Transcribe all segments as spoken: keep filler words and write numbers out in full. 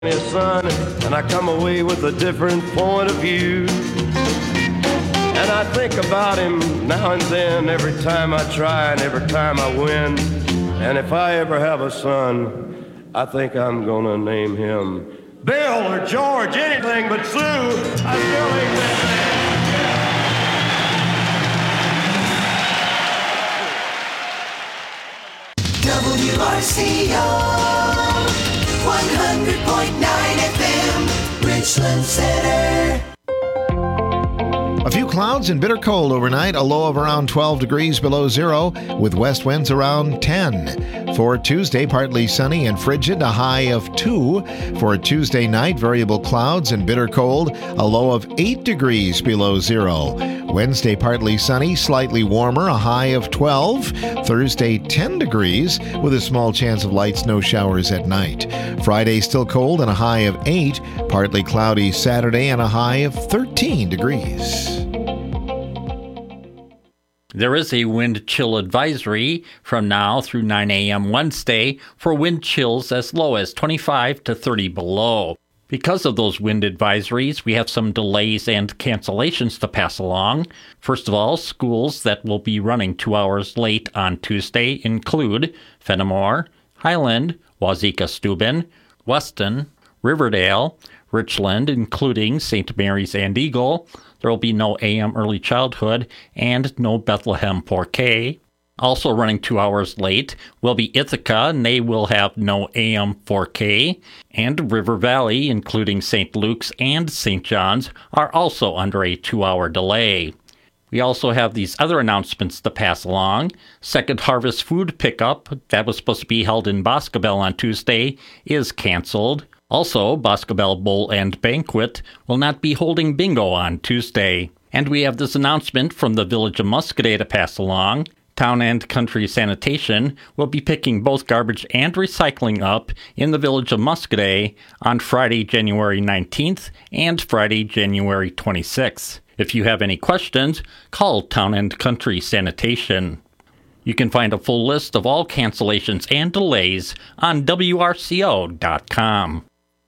Son, and I come away with a different point of view. And I think about him now and then, every time I try and every time I win. And if I ever have a son, I think I'm gonna name him Bill or George, anything but Sue. I still ain't that W R C O one hundred point nine F M, Richland Center. A few clouds and bitter cold overnight, a low of around twelve degrees below zero, with west winds around ten. For Tuesday, partly sunny and frigid, a high of two. For Tuesday night, variable clouds and bitter cold, a low of eight degrees below zero. Wednesday, partly sunny, slightly warmer, a high of twelve. Thursday, ten degrees, with a small chance of light snow showers at night. Friday, still cold and a high of eight. Partly cloudy Saturday and a high of thirteen degrees. There is a wind chill advisory from now through nine a.m. Wednesday for wind chills as low as twenty-five to thirty below. Because of those wind advisories, we have some delays and cancellations to pass along. First of all, schools that will be running two hours late on Tuesday include Fenimore, Highland, Wazeeka-Steuben, Weston, Riverdale, Richland, including Saint Mary's and Eagle. There will be no A M Early Childhood and no Bethlehem four K. Also running two hours late will be Ithaca, and they will have no A M four K. And River Valley, including Saint Luke's and Saint John's, are also under a two-hour delay. We also have these other announcements to pass along. Second Harvest Food Pickup, that was supposed to be held in Boscobel on Tuesday, is canceled. Also, Boscobel Bowl and Banquet will not be holding bingo on Tuesday. And we have this announcement from the Village of Muscoda to pass along. Town and Country Sanitation will be picking both garbage and recycling up in the Village of Muscoda on Friday, January nineteenth and Friday, January twenty-sixth. If you have any questions, call Town and Country Sanitation. You can find a full list of all cancellations and delays on W R C O dot com.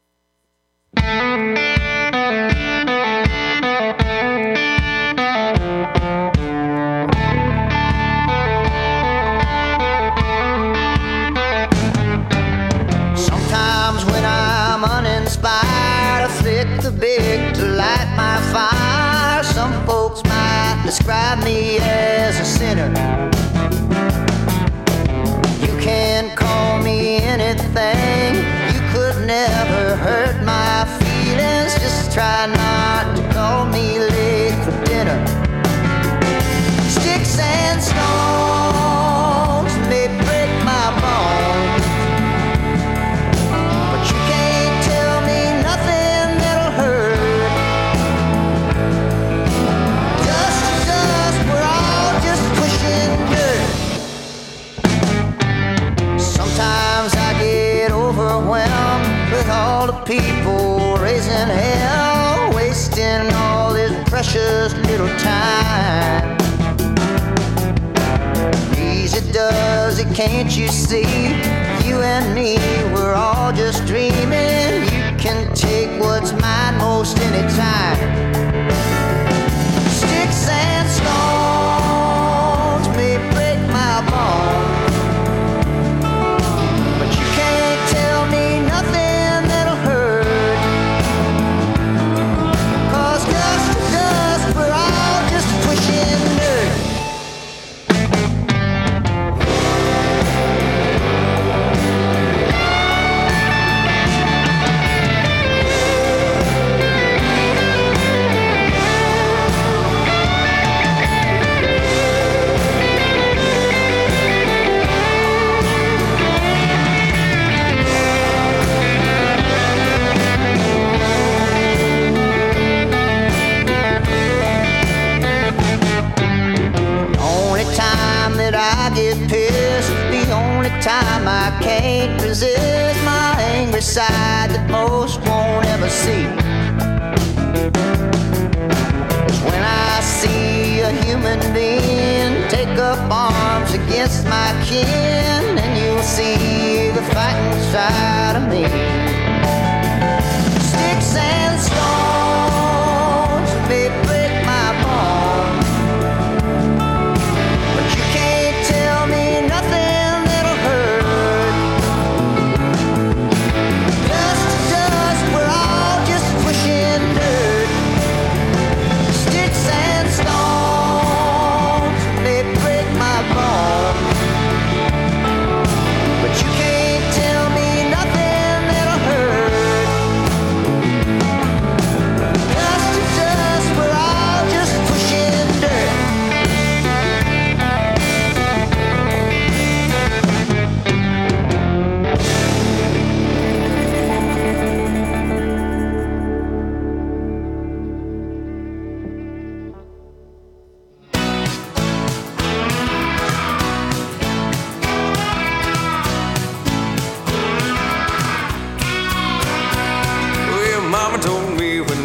Sometimes when I'm uninspired, I flick the big to light my fire. Some folks might describe me as a sinner. You can call me anything. You could never hurt my feelings. Just try not to call me late for dinner. Sticks and stones may break my bones, but you can't tell me nothing that'll hurt. Dust to dust, we're all just pushing dirt. Sometimes I get overwhelmed with all the people raising hell, wasting all this precious little time. Easy does it, can't you see? You and me, we're all just dreaming. You can take what's mine most anytime. Sticks and stones may break my bones, but you can't tell me nothing that'll hurt. 'Cause dust to dust, we're all just pushing dirt. I get pissed, the only time I can't resist my angry side that most won't ever see is when I see a human being take up arms against my kin, and you'll see the fighting side of me.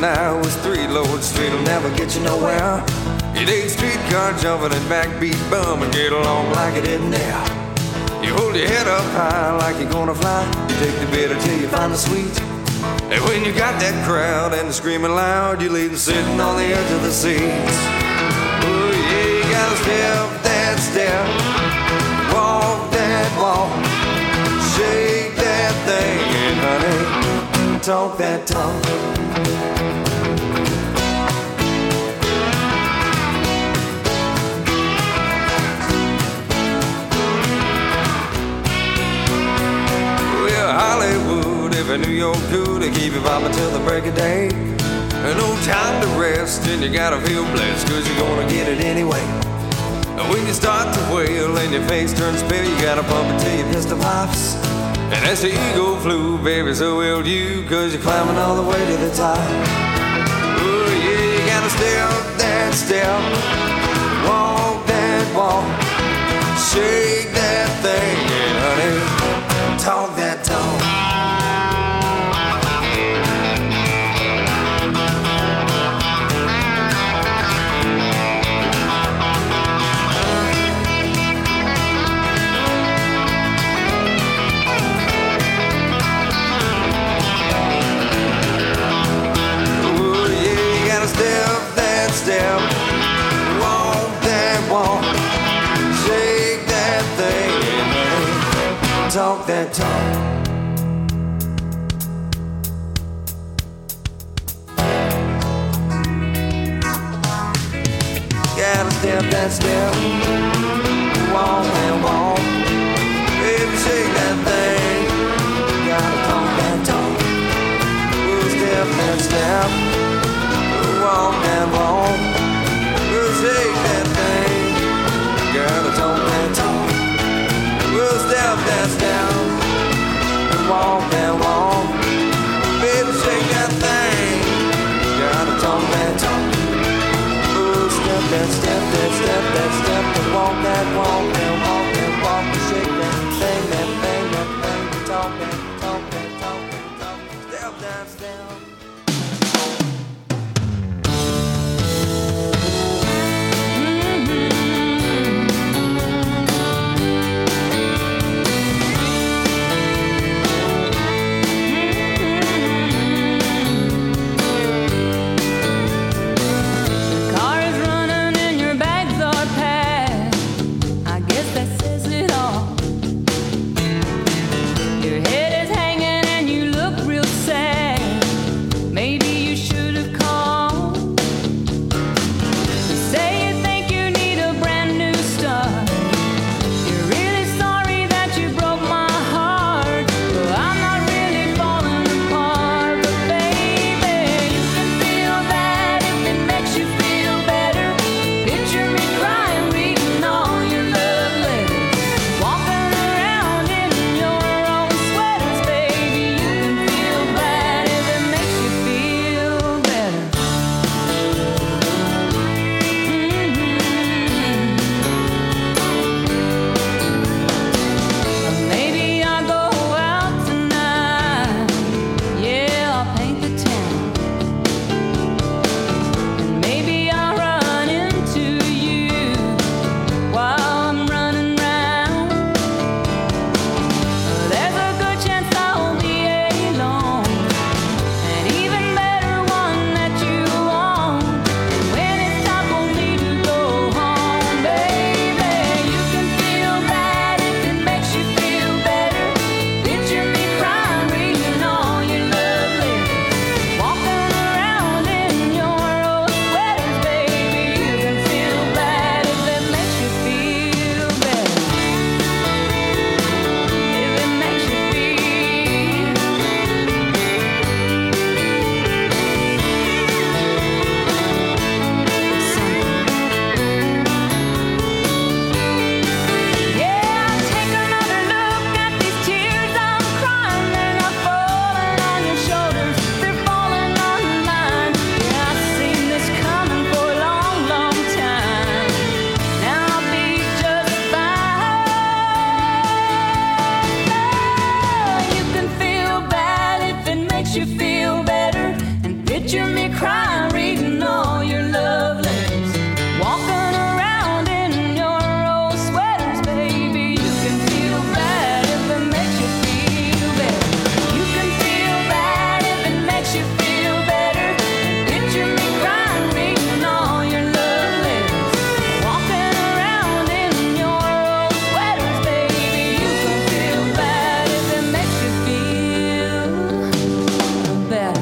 now is three-load street will never get you nowhere. You dig streetcar jumping and backbeat bum and get along like it isn't there. You hold your head up high like you're gonna fly. You take the bitter till you find the sweet. And when you got that crowd and screaming loud, you leave them sitting on the edge of the seats. Oh yeah, you gotta step that step, walk that walk, shake that thing, and honey, talk that talk. Hollywood, if New York could, they keep you vibing till the break of day. And no time to rest, and you gotta feel blessed, cause you're gonna get it anyway. And when you start to wail and your face turns pale, you gotta pump it till your pistol pops. And as the ego flew, baby, so will you, cause you're climbing all the way to the top. Oh yeah, you gotta step that step, walk that walk, shake that thing, and honey, talk that talk. Oh yeah, you gotta step that step, walk that walk, shake that thing, and talk that talk. Gotta step that step, walk that walk, baby shake that thing. Gotta talk that talk. We'll step that step, walk that walk, we'll shake that thing. Gotta talk that talk. We'll step that step, walk that walk, baby shake that thing. Gotta talk that talk. Step that step, that step, that step, and walk that walk, and walk that walk, and shake that thing, that thing, that thing, and talk that, talk that, talk that, talk that, step that step. Picture me crying, reading all your love letters, walking around in your old sweaters, baby. You can feel bad if it makes you feel better. You can feel bad if it makes you feel better. Picture me crying, reading all your love letters, walking around in your old sweaters, baby. You can feel bad if it makes you feel better.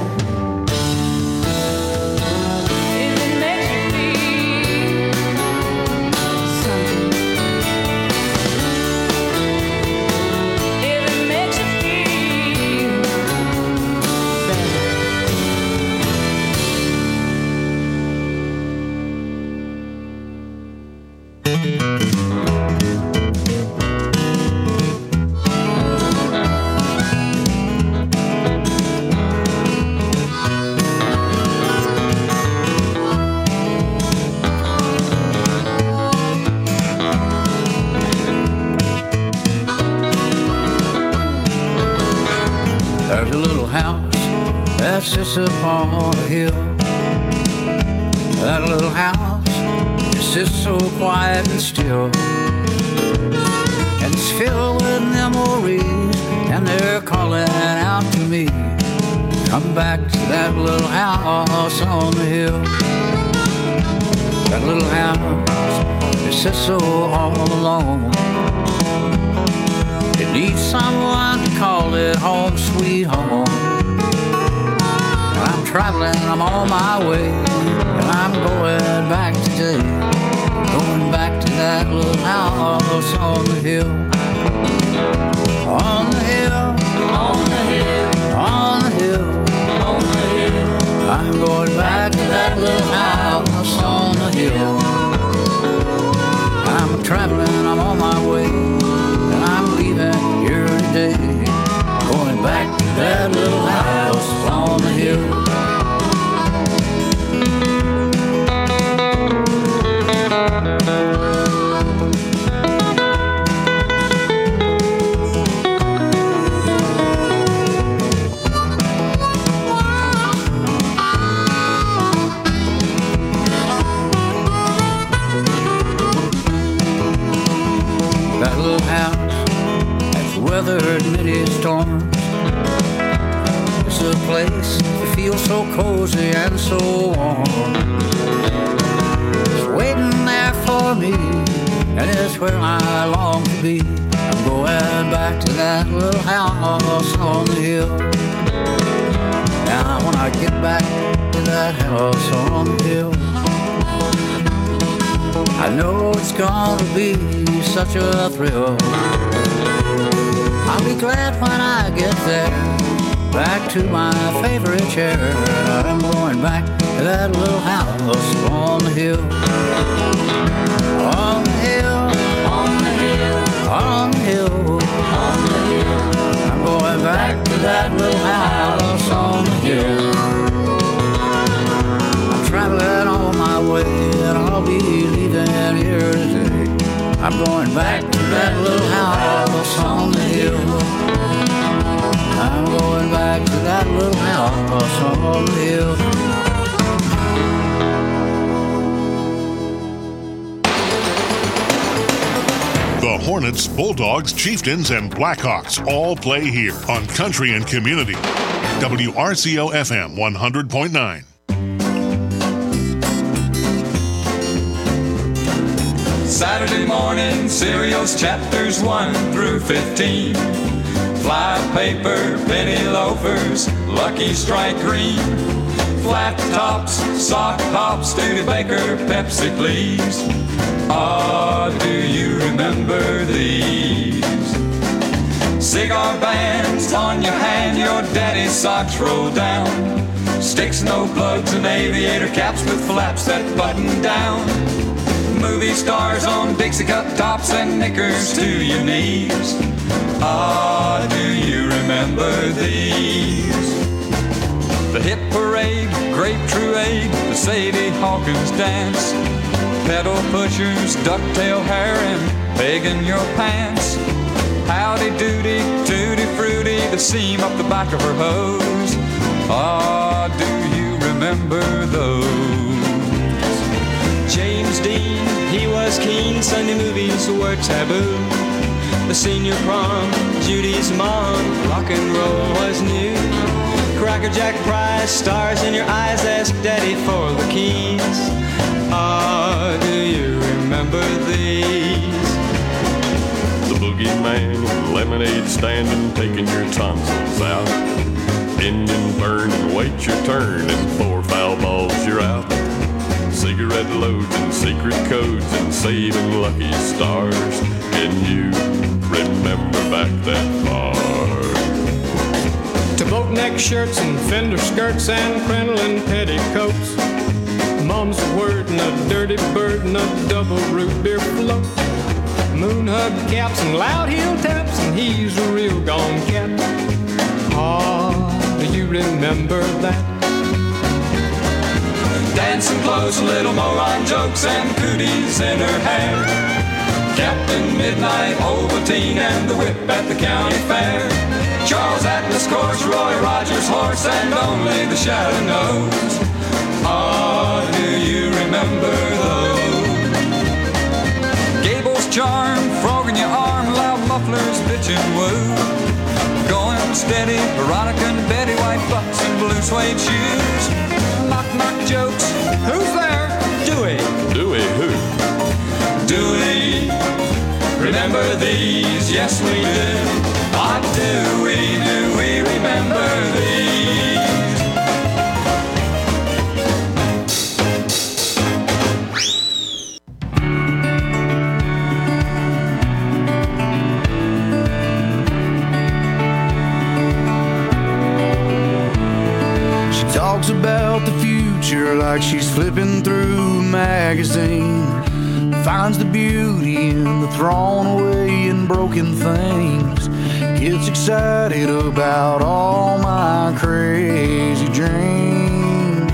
There's a little house that sits upon a hill. That little house just sits so quiet and still, and it's filled with memories, and they're calling out to me. Come back to that little house on the hill. That little house just sits so all alone. It needs someone to call it home, sweet home. I'm traveling, I'm on my way, and I'm going back today. Going back to that little house on the hill. On the hill, On the hill, on the hill, on the hill, I'm going back to that little house on the hill. I'm traveling, I'm on my way, and I'm leaving here today. Going back to that little house on the hill. That little house has weathered many storms. It's a place that feels so cozy and so warm. It's waiting there for me, and it's where I long to be. I'm going back to that little house on the hill. Now when I get back to that house on the hill, I know it's gonna be such a thrill. I'll be glad when I get there, back to my favorite chair. I'm going back to that little house on the hill. On the hill, on the hill, on the hill, on the hill. I'm going back to that little house on the hill. I'm traveling on my way, and I'll be leaving here today. I'm going back to that little house on the hill. I'm going back to that little house on the hill. The Hornets, Bulldogs, Chieftains, and Blackhawks all play here on Country and Community. W R C O F M one hundred point nine. Saturday morning cereals, chapters one through fifteen. Fly paper, penny loafers, Lucky Strike green. Flat tops, sock pops, Studebaker, Pepsi please. Ah, do you remember these? Cigar bands on your hand, your daddy's socks roll down. Sticks, no plugs, and aviator caps with flaps that button down. Movie stars on Dixie cup tops and knickers to your knees. Ah, do you remember these? The hip parade, grape truade, the Sadie Hawkins dance. Pedal pushers, ducktail hair, and begging your pants. Howdy doody, tutti fruity, the seam up the back of her hose. Ah, do you remember Sunday movies were taboo. The senior prom, Judy's mom, rock and roll was new. Cracker Jack prize, stars in your eyes, ask Daddy for the keys. Ah, do you remember these? The boogeyman, lemonade standing, taking your tonsils out. Engine burn and wait your turn, and four foul balls you're out. Cigarette loads and secret codes and saving lucky stars. Can you remember back that far? To boat-neck shirts and fender skirts and crinoline petticoats. Mom's word and a dirty bird and a double root beer float. Moon hug caps and loud heel taps, and he's a real gone cat. Ah, do you remember that? Dancing clothes, little moron jokes, and cooties in her hair. Captain Midnight, Ovaltine, and the whip at the county fair. Charles Atlas course, Roy Rogers horse, and only the shadow knows. Ah, do you remember those? Gable's charm, frog in your arm, loud mufflers, bitch and woo. Going steady, Veronica and Betty, white bucks and blue suede shoes. Knock knock jokes, who's there? Dewey. Dewey who? Dewey. Remember these? Yes we do. What do we do? We remember these. Talks about the future like she's flipping through a magazine. Finds the beauty in the thrown away and broken things. Gets excited about all my crazy dreams.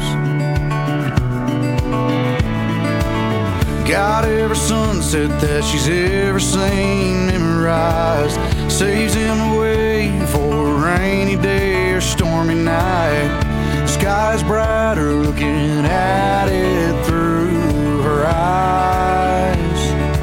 Got every sunset that she's ever seen memorized. Saves him away for a rainy day or stormy night. Sky's brighter looking at it through her eyes.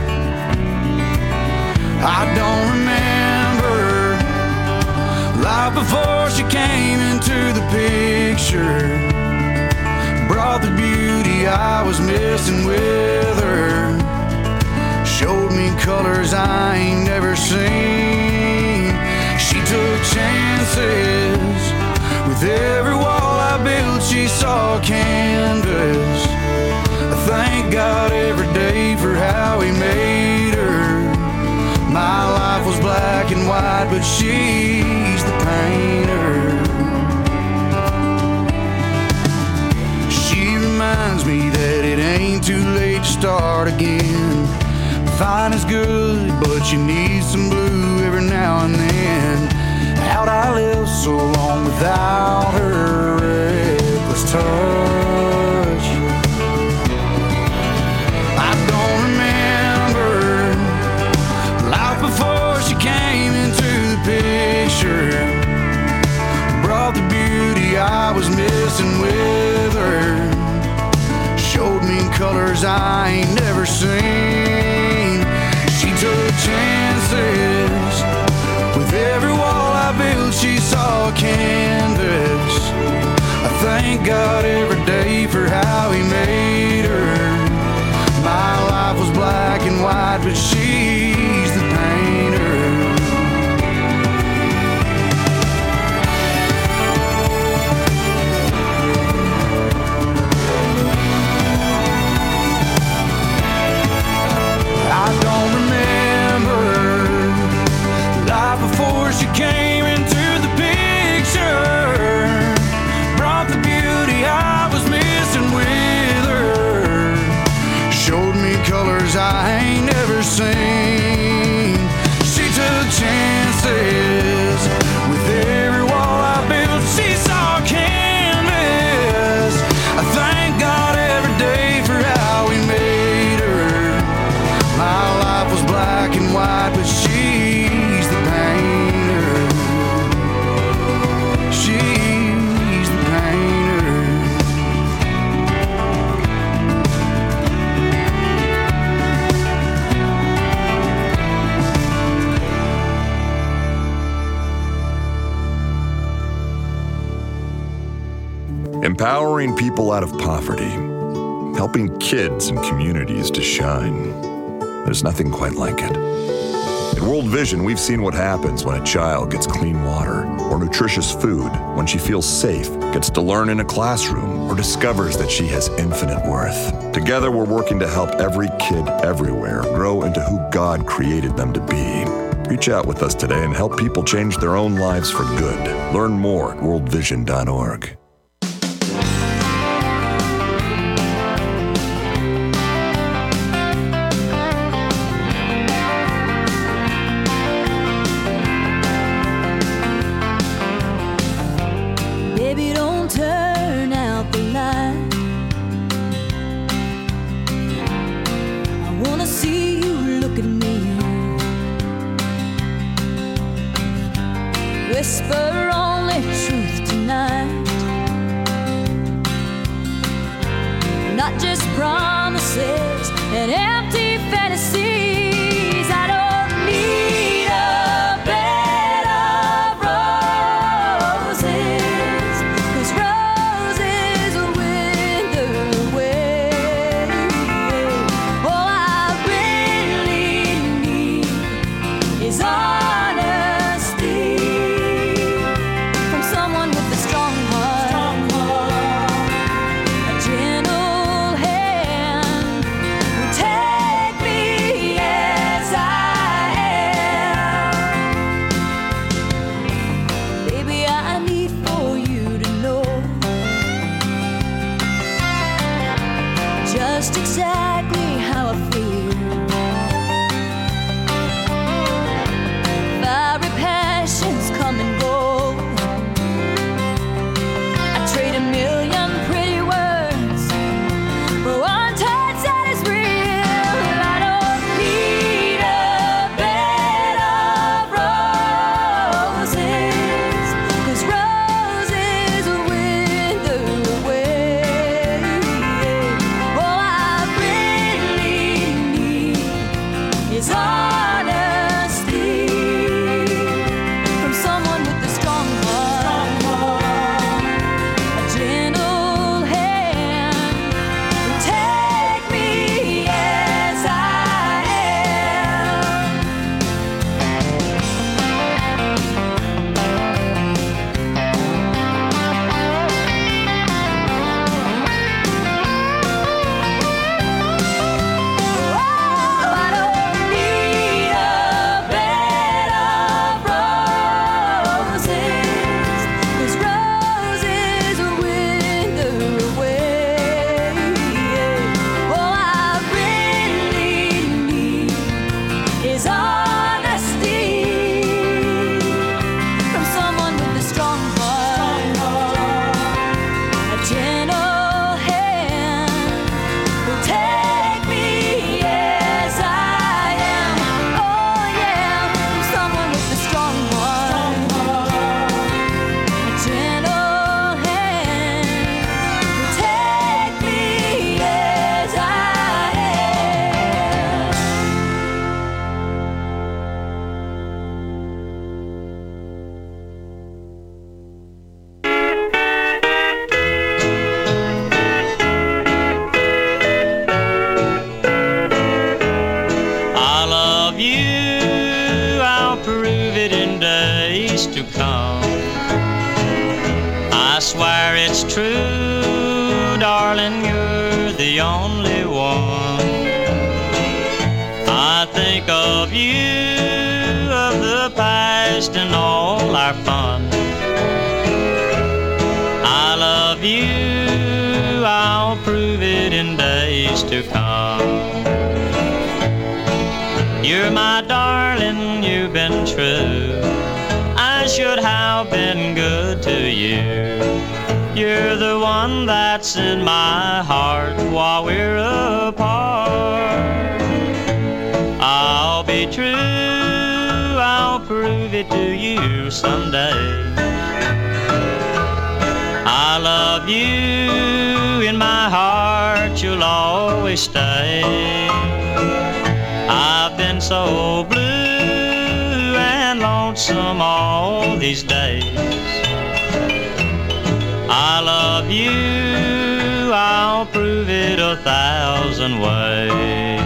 I don't remember life before she came into the picture. Brought the beauty I was missing with her. Showed me colors I ain't never seen. She took chances. With every wall I built, she saw canvas. I thank God every day for how he made her. My life was black and white, but she's the painter. She reminds me that it ain't too late to start again. Fine is good, but you need some blue every now and then. How'd I live so long without her reckless touch? I don't remember life before she came into the picture. Brought the beauty I was missing with her. Showed me colors I ain't never seen. She took chances. With every wall I built, she saw canvas. I thank God every day for how he made her. My life was black and white, but she's the painter. I don't remember life before she came into the picture. Brought the beauty I was missing with her. Showed me colors I ain't never seen. Empowering people out of poverty. Helping kids and communities to shine. There's nothing quite like it. At World Vision, we've seen what happens when a child gets clean water or nutritious food, when she feels safe, gets to learn in a classroom, or discovers that she has infinite worth. Together, we're working to help every kid everywhere grow into who God created them to be. Reach out with us today and help people change their own lives for good. Learn more at world vision dot org. Baby, don't turn out the light. I wanna see you look at me. Whisper only truth tonight, not just promises and empty fantasies. I don't need a bed of roses, 'cause roses will wither away. All I really need is honesty from someone with a strong heart, a gentle hand who take me as I am. Baby, I need for you to know just exactly how I feel. Fiery passions come and go. I trade a million pretty words for one touch that is real. I don't need a bed of roses, 'cause roses will wither away. All I really need is honesty from someone with a strong heart, a gentle hand who take me as I am. Oh, I don't need a bed of roses, 'cause roses will wither away. All I really need is honesty from someone with a strong heart, a gentle hand who take me as I am. Oh yeah, from someone with a strong heart, a gentle hand who take me as I am. I love you, I'll prove it in days to come. I swear it's true, darling, you're the only one. I think of you, of the past and all our fun. I love you, I'll prove it in days to come. You're my darling, you've been true. I should have been good to you. You're the one that's in my heart while we're apart. I'll be true, I'll prove it to you someday. I love you, in my heart you'll always stay. I've been so blue and lonesome all these days. I love you, I'll prove it a thousand ways.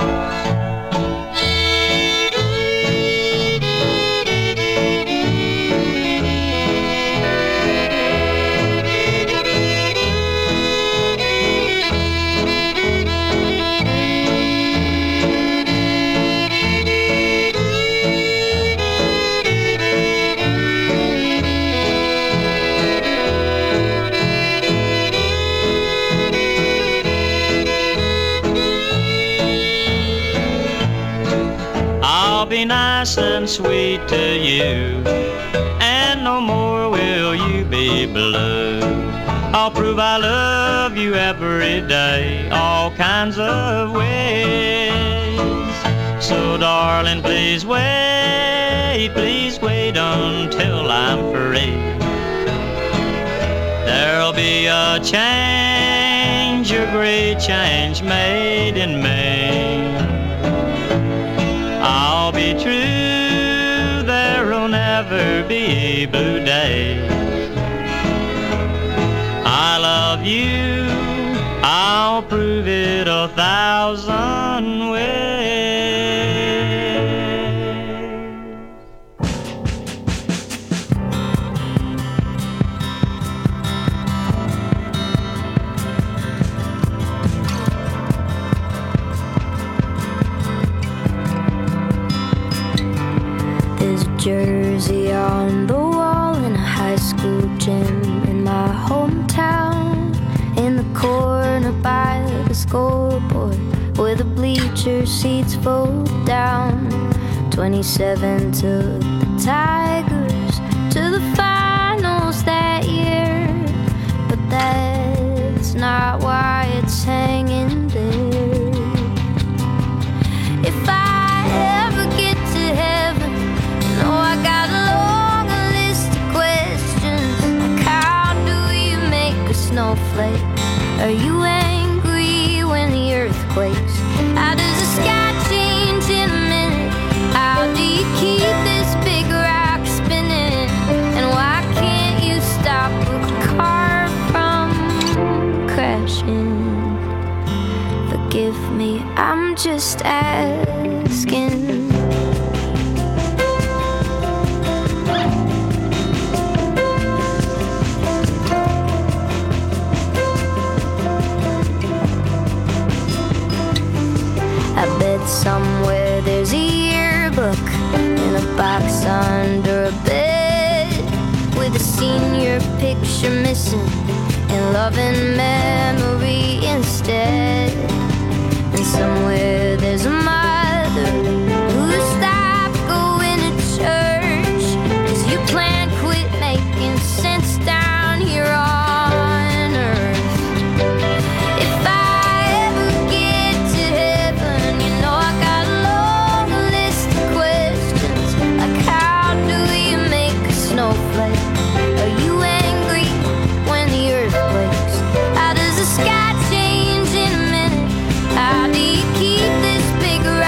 Be nice and sweet to you, and no more will you be blue. I'll prove I love you every day, all kinds of ways. So darling, please wait, please wait until I'm free. There'll be a change, a great change made in me. I'll be true, there'll never be blue days. I love you, I'll prove it a thousand ways. Jersey on the wall in a high school gym in my hometown. In the corner by the scoreboard where the bleacher seats fold down. twenty-seven took the Tigers to the finals that year, but that's not why it's hanging there. If I ever get to heaven, oh, I got a long list of questions, like how do you make a snowflake? Are you angry when the earth quakes? How does the sky change in a minute? How do you keep this big rock spinning? And why can't you stop a car from crashing? Forgive me, I'm just asking. I bet somewhere there's a yearbook in a box under a bed with a senior picture missing and loving memory instead. And somewhere there's a mother who stopped going to church 'cause you can't quit making sense down here on earth. If I ever get to heaven, you know I got a long list of questions, like how do you make a snowflake? Are you angry when the earth quakes? How does the sky change in a minute? How do you keep this big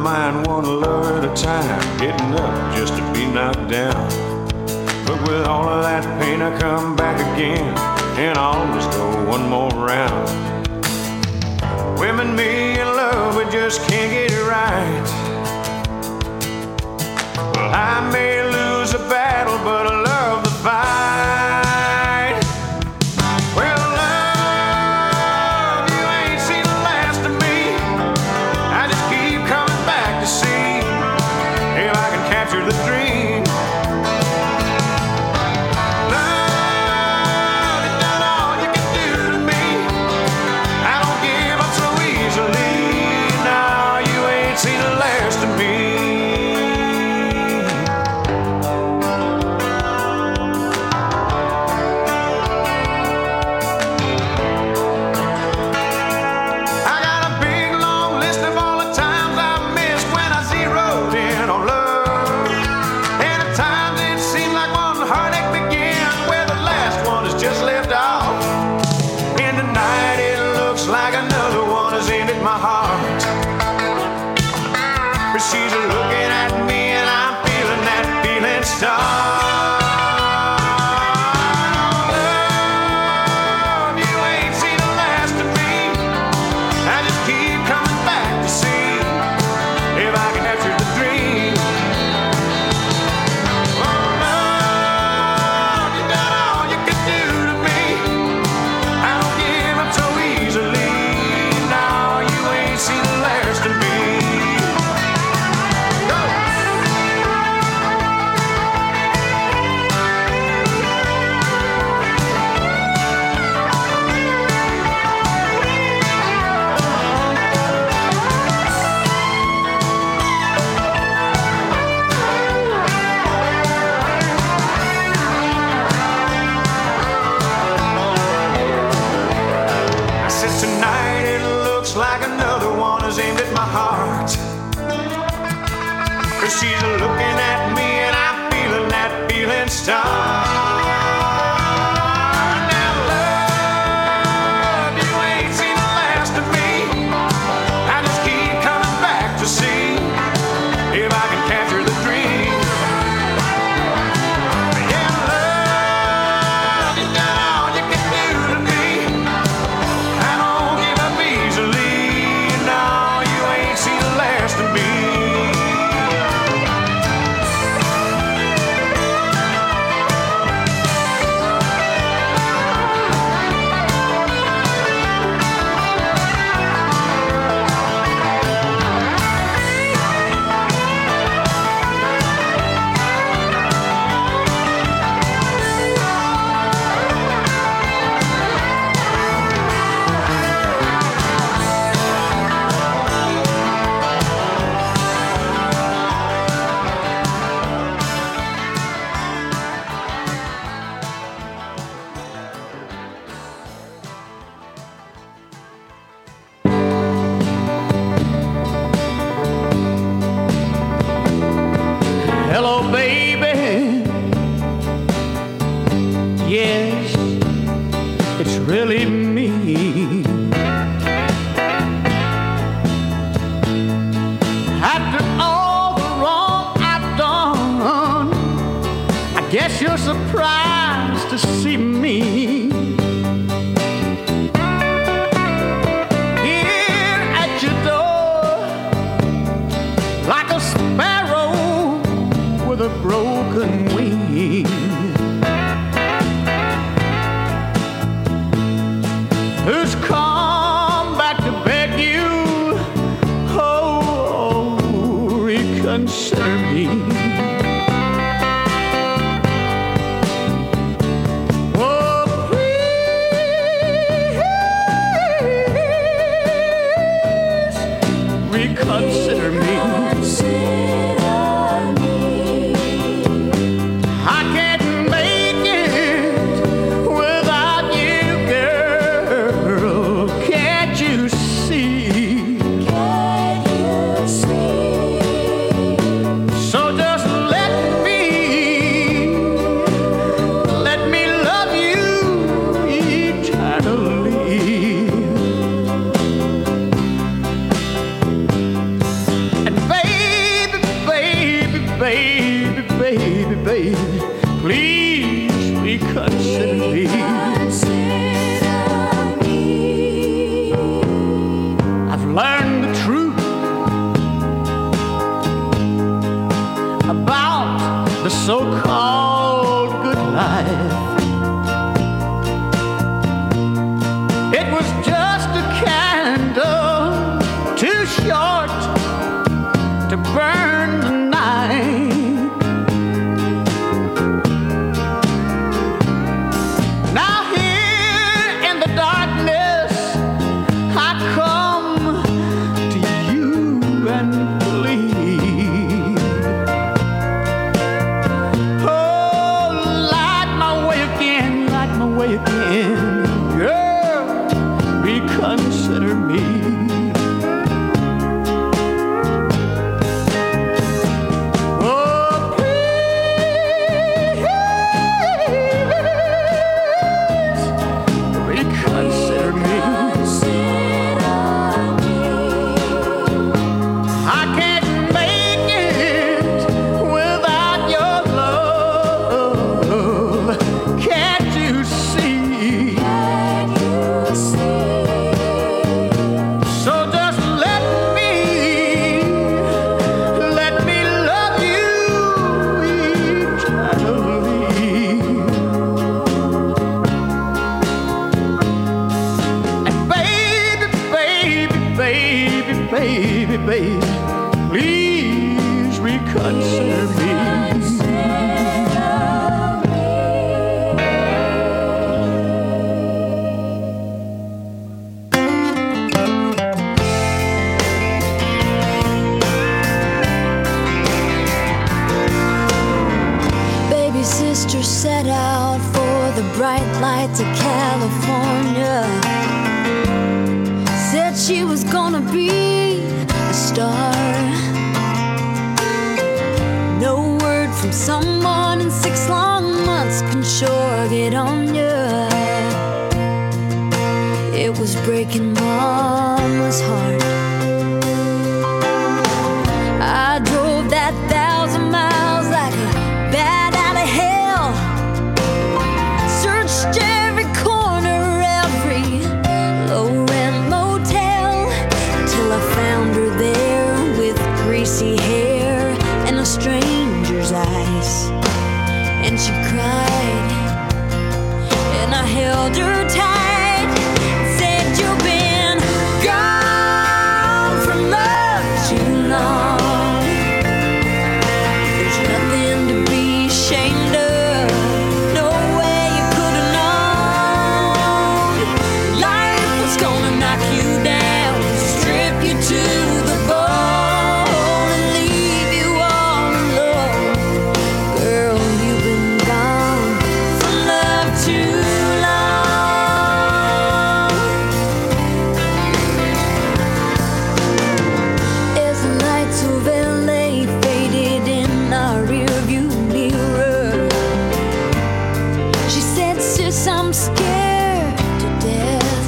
mind one love at a time, getting up just to be knocked down. But with all of that pain I come back again, and I always go one more round. Women, me, and love, we just can't get it right. Well, I may lose a battle, but I love the fight. Well, love, you ain't seen the last of me. I just keep coming back to see if I can capture the dream. Love, you've done all you can do to me. I don't give up so easily. Now you ain't seen the last of me. She's looking at me and I'm feeling that feeling start. Love, you ain't seen the last of me. I just keep coming back to see if I can capture the dream. Oh, love, you've done all you can do to me. I don't give up so easily. Now you ain't seen the last of me. Tonight it looks like another one is aimed at my heart. Cause she's looking at me and I'm feeling that feeling start. Now love, you ain't seen the last of me. I just keep coming back to see if I can capture the dream. Yeah, love, you've done all you can do to me. I don't give up easily. Now you ain't seen the last of me. so-called good life. It was just a candle too short to burn the night. Now here in the darkness I come to you and plead. Oh, light my way again, light my way again. Girl, reconsider me. Baby, baby, please reconsider me. Baby sister set out for the bright lights of California. Said she was gonna be a star. No word from someone in six long months can sure get on ya. It was breaking Mama's heart. I drove that thousand miles like a bat out of hell. Searched every corner, every low-rent motel, till I found her there with greasy hair and a stranger's eyes. And she cried, and I held her tight and said, "You've been gone from love too long. There's nothing to be ashamed of. No way you could have known life was gonna knock you down, strip you to the bone, and leave you all alone. Girl, you've been gone from love too long." As the lights of L A faded in our rearview mirror, she said, "Sis, I'm scared to death.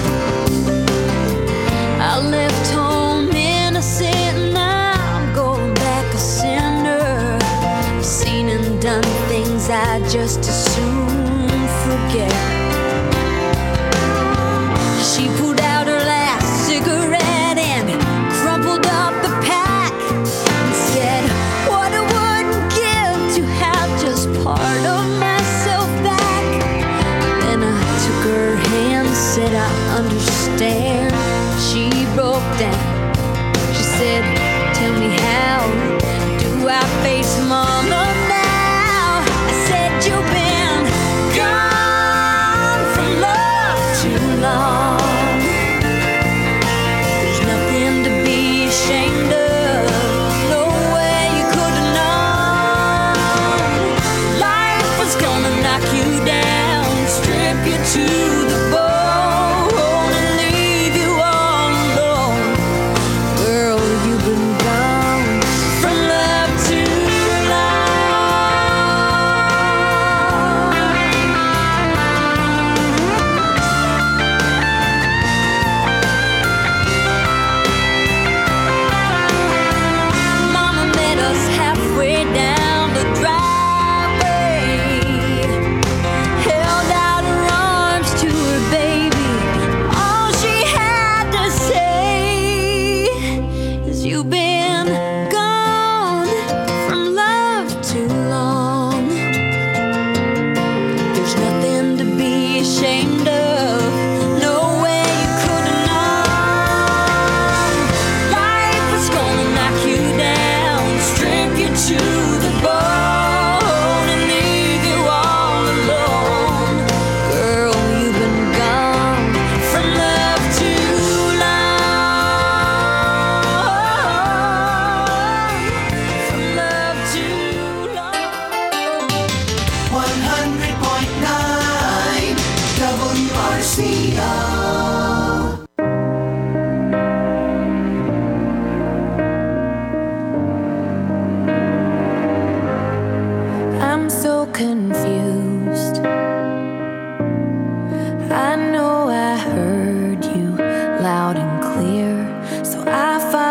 I left home innocent, now I'm going back a sinner. I've seen and done things I just as soon forget." She pulled out her last cigarette and crumpled up the pack and said, "What I wouldn't give to have just part of myself back." Then I took her hand, said, "I understand." She broke down. She said, "Tell me, how do I face Mama now?" I said, "You've been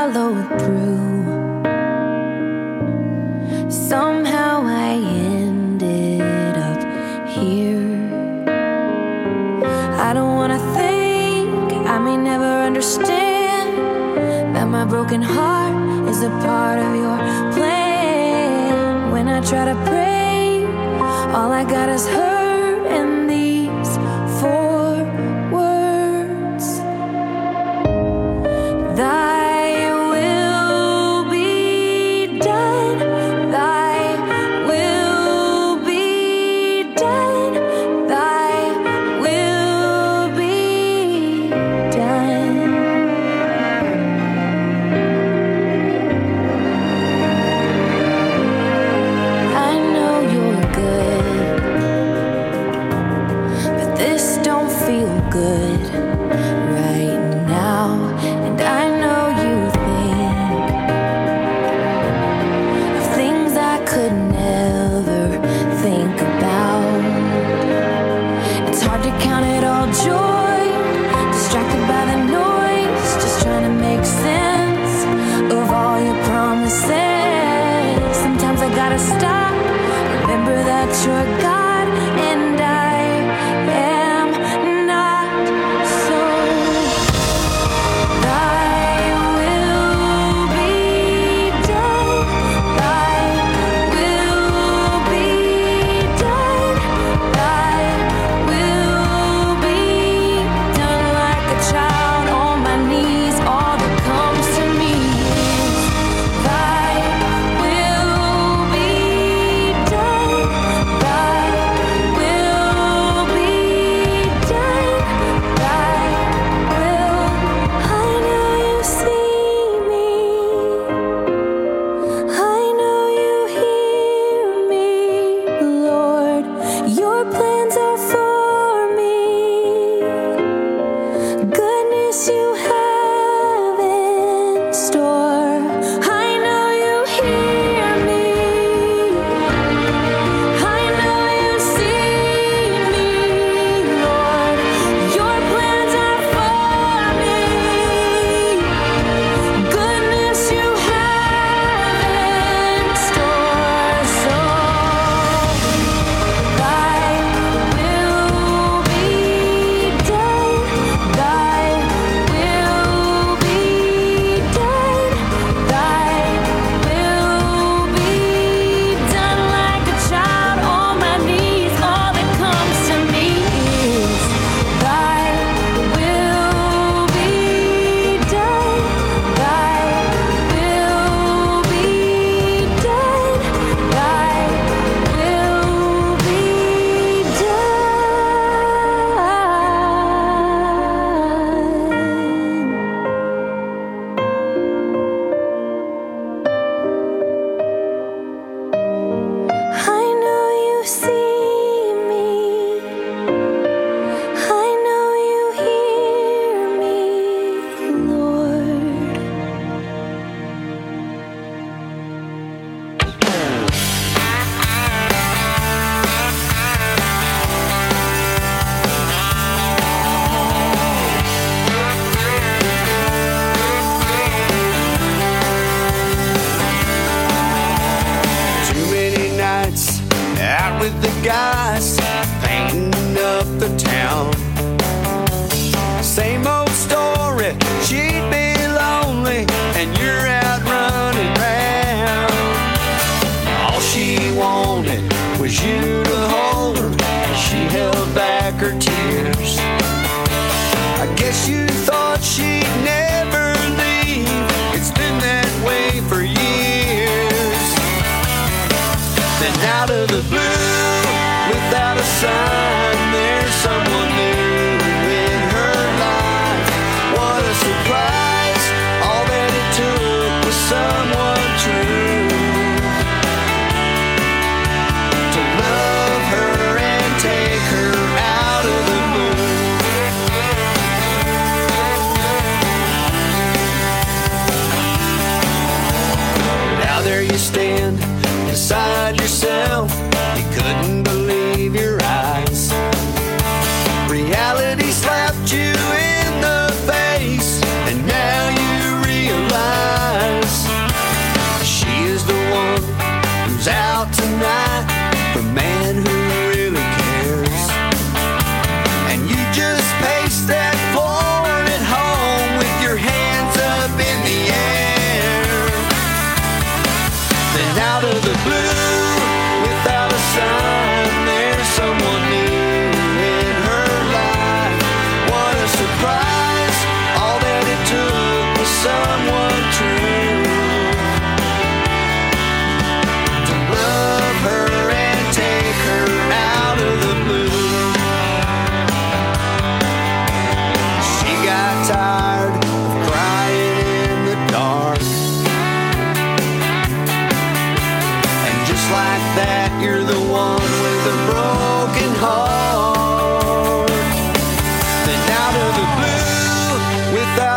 followed through. Somehow I ended up here. I don't wanna think, I may never understand that my broken heart is a part of your plan. When I try to pray, all I got is hurt and these four words. Thy will be done, thy will be done, thy will be done. I know you're good, but this don't feel good right now. And I know you think of things I could never think about. It's hard to count it all joy, distracted by the noise, just trying to make sense of all your promises. Sometimes I gotta stop, remember that you're God and I am not. So thy will be done, thy will be done, thy will be done. Like a child on my knees, all that comes to me is thy will be done, thy will be done, thy will. I know you see me, I know you hear me, Lord. Your plans are for me, goodness you have in store. I know you hear me, I know you see me, Lord. Your plans are for me, goodness you have in store. So thy will be done, thy will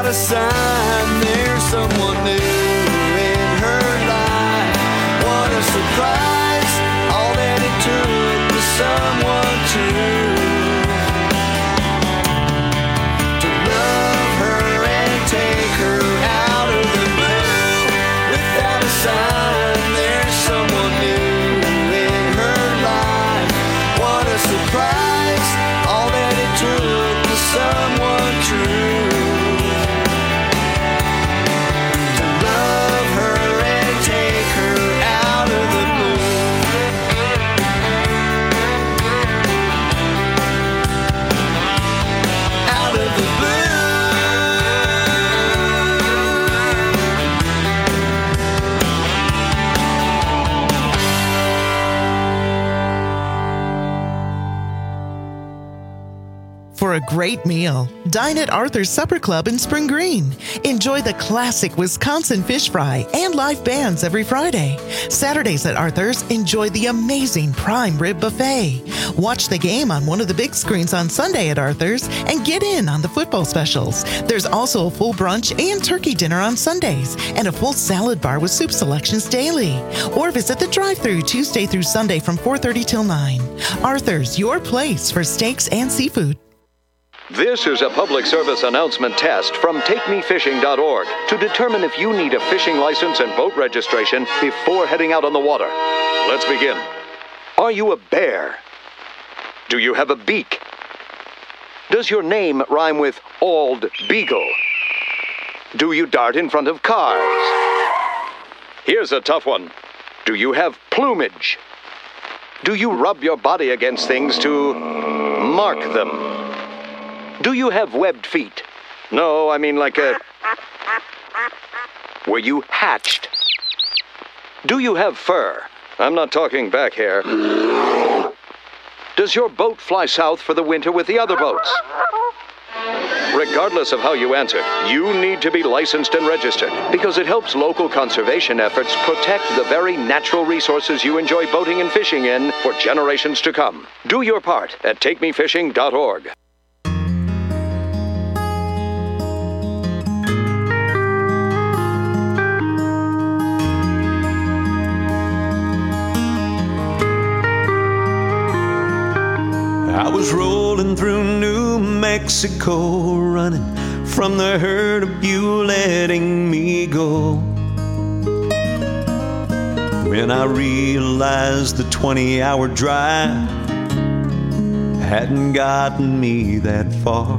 a sign there's someone new in her life. What a surprise, all that it took was someone true to love her and take her out of the blue. Without a sign there's someone new in her life. What a surprise, all that it took was someone true to love her and take her out of the blue. Out of the blue. For a great meal, dine at Arthur's Supper Club in Spring Green. Enjoy the classic Wisconsin fish fry and live bands every Friday. Saturdays at Arthur's, enjoy the amazing prime rib buffet. Watch the game on one of the big screens on Sunday at Arthur's and get in on the football specials. There's also a full brunch and turkey dinner on Sundays and a full salad bar with soup selections daily. Or visit the drive-thru Tuesday through Sunday from four thirty till nine. Arthur's, your place for steaks and seafood. This is a public service announcement test from take me fishing dot org to determine if you need a fishing license and boat registration before heading out on the water. Let's begin. Are you a bear? Do you have a beak? Does your name rhyme with Ald Beagle? Do you dart in front of cars? Here's a tough one. Do you have plumage? Do you rub your body against things to mark them? Do you have webbed feet? No, I mean like a... Were you hatched? Do you have fur? I'm not talking back hair. Does your boat fly south for the winter with the other boats? Regardless of how you answer, you need to be licensed and registered because it helps local conservation efforts protect the very natural resources you enjoy boating and fishing in for generations to come. Do your part at take me fishing dot org. I was rolling through New Mexico, running from the hurt of you letting me go, when I realized the twenty-hour drive hadn't gotten me that far,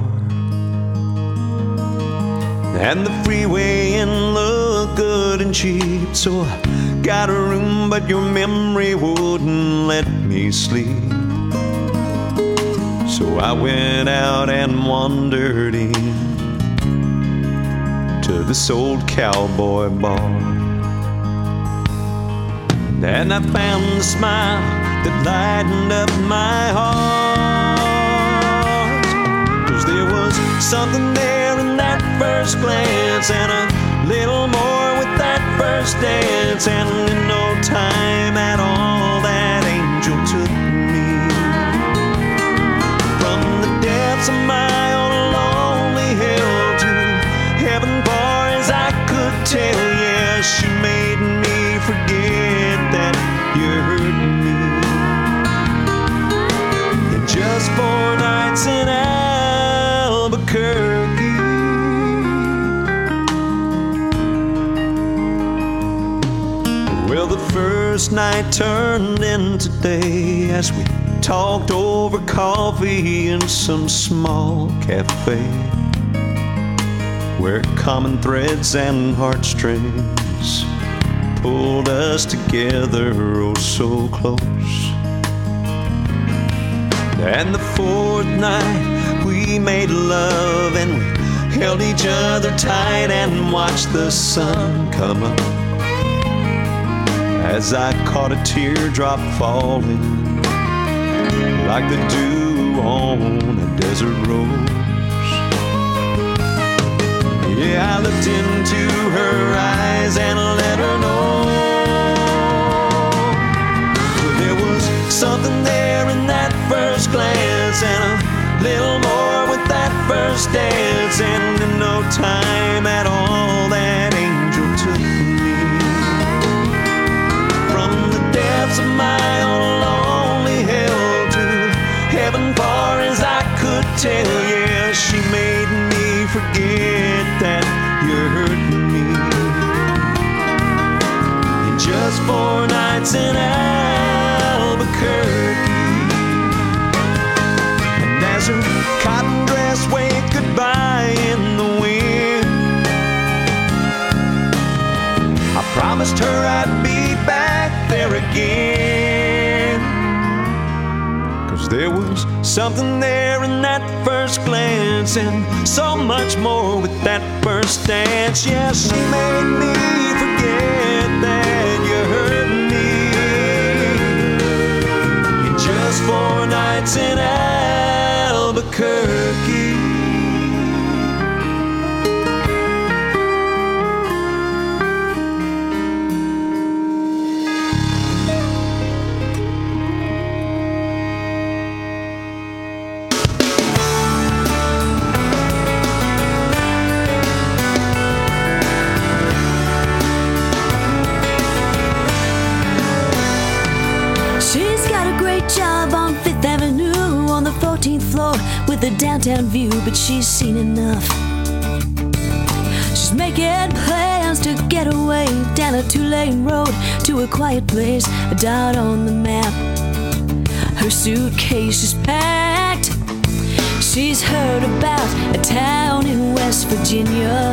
and the freeway didn't look good and cheap, so I got a room, but your memory wouldn't let me sleep. So I went out and wandered in to this old cowboy bar, and I found the smile that lightened up my heart, 'cause there was something there in that first glance, and a little more with that first dance, and in no time at all that angel took of my own lonely hill to heaven far as I could tell. Yeah, she made me forget that you hurt me, and just four nights in Albuquerque. Well, the first night turned into day as we talked over coffee in some small cafe, where common threads and heartstrings pulled us together oh so close. And the fourth night we made love, and we held each other tight and watched the sun come up, as I caught a teardrop falling like the dew on a desert rose. Yeah, I looked into her eyes and let her know there was something there in that first glance, and a little more with that first dance, and in no time forget that you're hurting me. In just four nights in Albuquerque. And as her cotton dress waved goodbye in the wind, I promised her I'd be back there again. 'Cause there was something there in that first glance, and so much more with that first dance. Yeah, she made me forget that you hurt me. In just four nights in Albuquerque. Job on Fifth Avenue on the fourteenth floor with a downtown view, but she's seen enough. She's making plans to get away down a two-lane road to a quiet place, a dot on the map. Her suitcase is packed. She's heard about a town in West Virginia.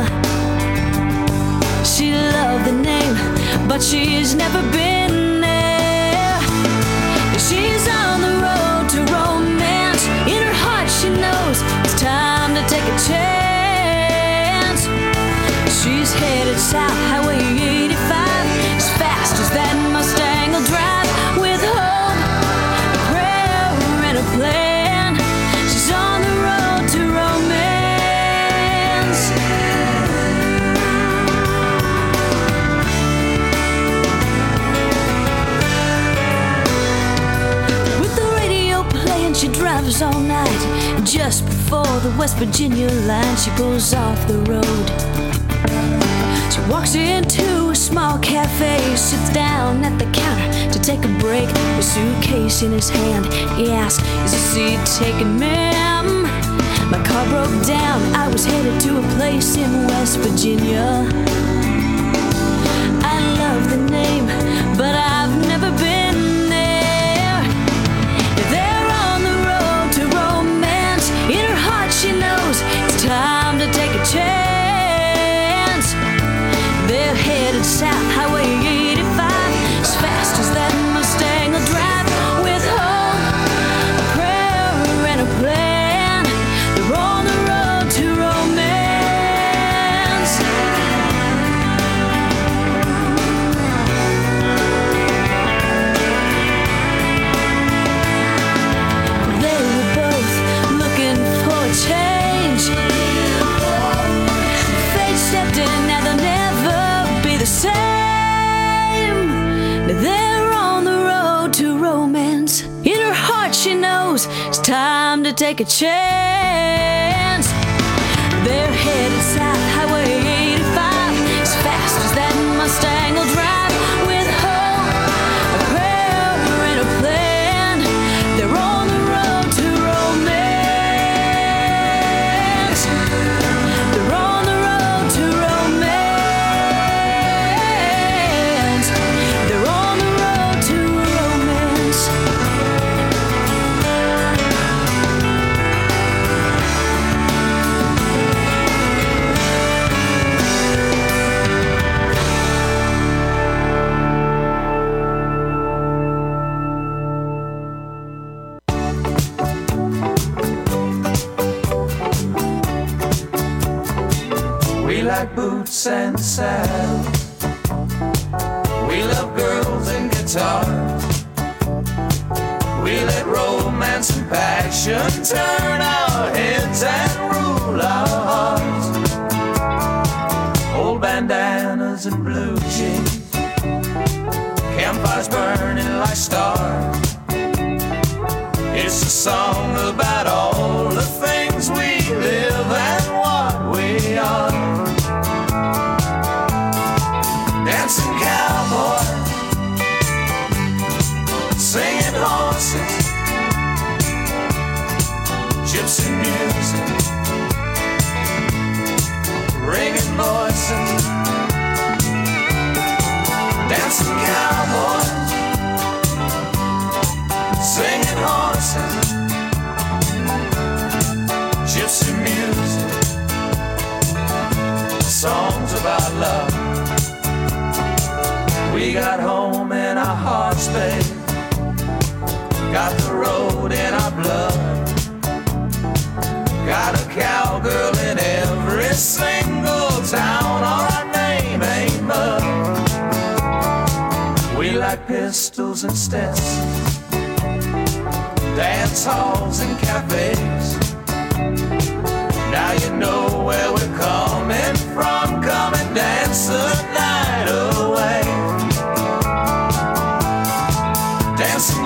She loved the name, but she's never been there. She's on the road to romance. In her heart she knows it's time to take a chance. She's headed south, Highway eighty-five, as fast as that Mustang will drive. With hope, a prayer, and a plan, she's on the road to romance. She drives all night. Just before the West Virginia line, she pulls off the road. She walks into a small cafe, sits down at the counter to take a break. Her suitcase in his hand, he asks, "Is the seat taken, ma'am?" My car broke down, I was headed to a place in West Virginia. I love the name, but I've never been. She knows it's time to take a chance. They're headed south, Highway eighty-five, as fast as that Mustang will drive. With hope, a prayer, and a plan, they're on the road to romance. They were both looking for change. Fate stepped in, now they'll never be the same. They're on the road to romance. In her heart she knows it's time to take a chance. They're headed south, Highway eighty-five, as fast as that Mustang will drive. With hope, a prayer, and a plan, they're on the road to romance. They're on the road to romance. They're on the road to romance. We like boots and saddles. We love girls and guitars. We let romance and passion turn our heads and rule our hearts. Old bandanas and blue jeans, campfires burning like stars. It's a song about all the things we live and what we are. Dancing cowboy, singing horses, gypsy music, voice and dancing cowboys, singing horses, gypsy music, songs about love. We got home in our hearts, babe. Got the road in our blood. Got a cowgirl in every single town. Or our name ain't mud. We like pistols and Stetsons, dance halls and cafes. Now you know where we're coming from. Come and dance the night.